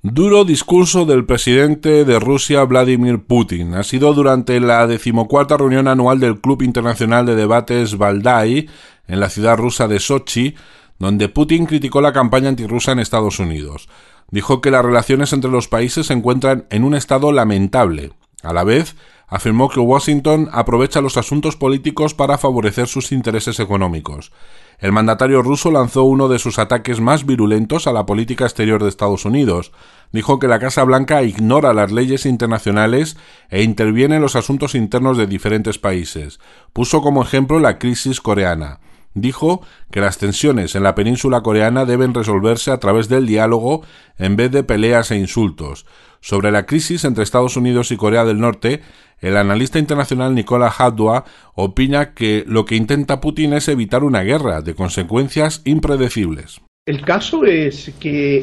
Duro discurso del presidente de Rusia, Vladimir Putin. Ha sido durante la 14ª reunión anual del Club Internacional de Debates Valdai, en la ciudad rusa de Sochi, donde Putin criticó la campaña antirrusa en Estados Unidos. Dijo que las relaciones entre los países se encuentran en un estado lamentable. A la vez, afirmó que Washington aprovecha los asuntos políticos para favorecer sus intereses económicos. El mandatario ruso lanzó uno de sus ataques más virulentos a la política exterior de Estados Unidos. Dijo que la Casa Blanca ignora las leyes internacionales e interviene en los asuntos internos de diferentes países. Puso como ejemplo la crisis coreana. Dijo que las tensiones en la península coreana deben resolverse a través del diálogo en vez de peleas e insultos. Sobre la crisis entre Estados Unidos y Corea del Norte, el analista internacional Nicola Hadwa opina que lo que intenta Putin es evitar una guerra de consecuencias impredecibles. El caso es que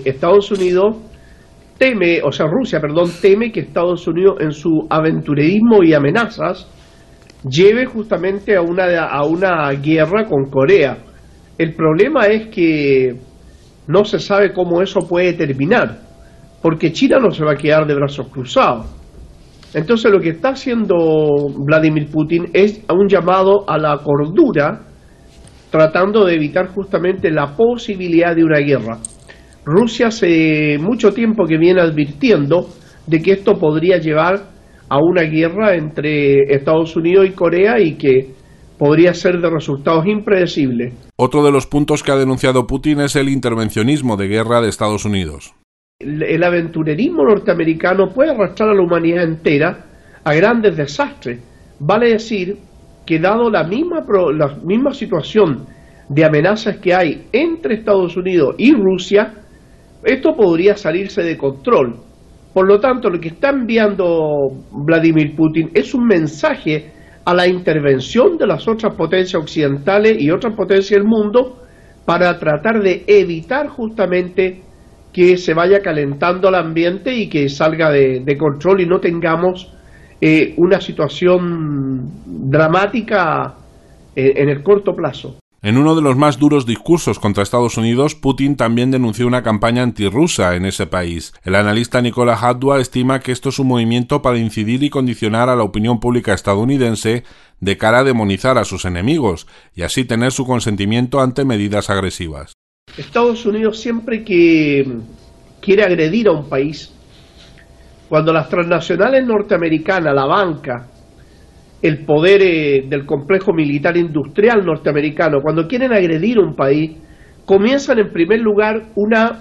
Rusia teme que Estados Unidos en su aventurerismo y amenazas lleve justamente a una guerra con Corea. El problema es que no se sabe cómo eso puede terminar, porque China no se va a quedar de brazos cruzados. Entonces lo que está haciendo Vladimir Putin es un llamado a la cordura, tratando de evitar justamente la posibilidad de una guerra. Rusia hace mucho tiempo que viene advirtiendo de que esto podría llevar a una guerra entre Estados Unidos y Corea y que podría ser de resultados impredecibles. Otro de los puntos que ha denunciado Putin es el intervencionismo de guerra de Estados Unidos. El aventurerismo norteamericano puede arrastrar a la humanidad entera a grandes desastres. Vale decir que dado la misma situación de amenazas que hay entre Estados Unidos y Rusia, esto podría salirse de control. Por lo tanto, lo que está enviando Vladimir Putin es un mensaje a la intervención de las otras potencias occidentales y otras potencias del mundo para tratar de evitar justamente que se vaya calentando el ambiente y que salga de control y no tengamos una situación dramática en el corto plazo. En uno de los más duros discursos contra Estados Unidos, Putin también denunció una campaña antirrusa en ese país. El analista Nicola Hadwa estima que esto es un movimiento para incidir y condicionar a la opinión pública estadounidense de cara a demonizar a sus enemigos y así tener su consentimiento ante medidas agresivas. Estados Unidos siempre que quiere agredir a un país, cuando las transnacionales norteamericanas, la banca, el poder del complejo militar industrial norteamericano, cuando quieren agredir a un país, comienzan en primer lugar una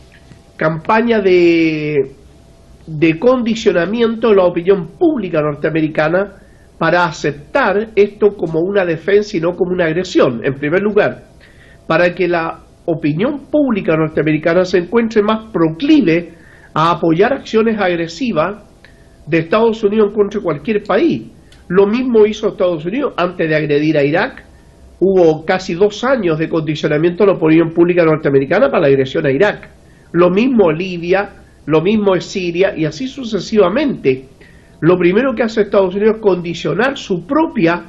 campaña de condicionamiento de la opinión pública norteamericana para aceptar esto como una defensa y no como una agresión. En primer lugar, para que la opinión pública norteamericana se encuentre más proclive a apoyar acciones agresivas de Estados Unidos en contra de cualquier país. Lo mismo hizo Estados Unidos antes de agredir a Irak. Hubo casi 2 años de condicionamiento de la opinión pública norteamericana para la agresión a Irak. Lo mismo Libia, lo mismo es Siria y así sucesivamente. Lo primero que hace Estados Unidos es condicionar su propia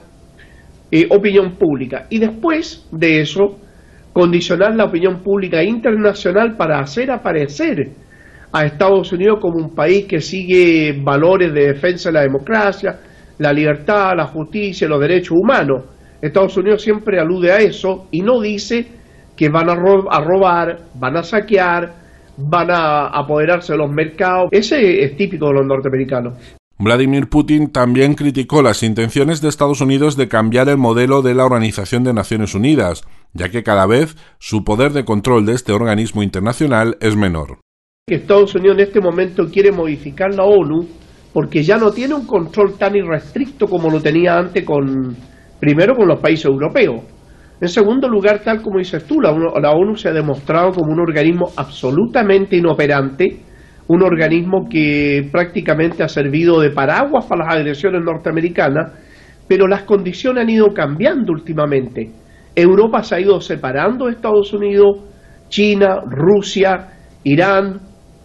opinión pública y después de eso condicionar la opinión pública internacional para hacer aparecer a Estados Unidos como un país que sigue valores de defensa de la democracia, la libertad, la justicia, los derechos humanos. Estados Unidos siempre alude a eso y no dice que van a robar, van a saquear, van a apoderarse de los mercados. Ese es típico de los norteamericanos. Vladimir Putin también criticó las intenciones de Estados Unidos de cambiar el modelo de la Organización de Naciones Unidas, ya que cada vez su poder de control de este organismo internacional es menor. Estados Unidos en este momento quiere modificar la ONU porque ya no tiene un control tan irrestricto como lo tenía antes primero con los países europeos. En segundo lugar, tal como dices tú, la ONU se ha demostrado como un organismo absolutamente inoperante, un organismo que prácticamente ha servido de paraguas para las agresiones norteamericanas, pero las condiciones han ido cambiando últimamente. Europa se ha ido separando de Estados Unidos, China, Rusia, Irán,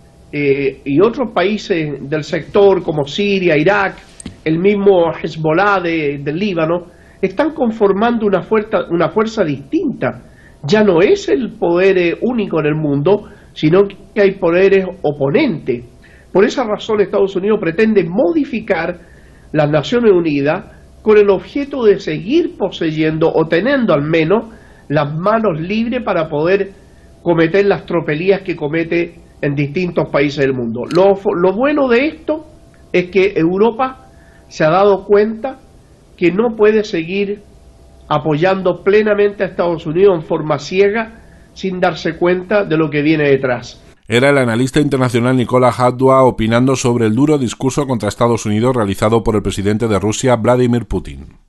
y otros países del sector como Siria, Irak, el mismo Hezbollah del Líbano, están conformando una fuerza distinta. Ya no es el poder único en el mundo, sino que hay poderes oponentes. Por esa razón Estados Unidos pretende modificar las Naciones Unidas con el objeto de seguir poseyendo o teniendo al menos las manos libres para poder cometer las tropelías que comete en distintos países del mundo. Lo bueno de esto es que Europa se ha dado cuenta que no puede seguir apoyando plenamente a Estados Unidos en forma ciega sin darse cuenta de lo que viene detrás. Era el analista internacional Nicola Hadwa opinando sobre el duro discurso contra Estados Unidos realizado por el presidente de Rusia, Vladimir Putin.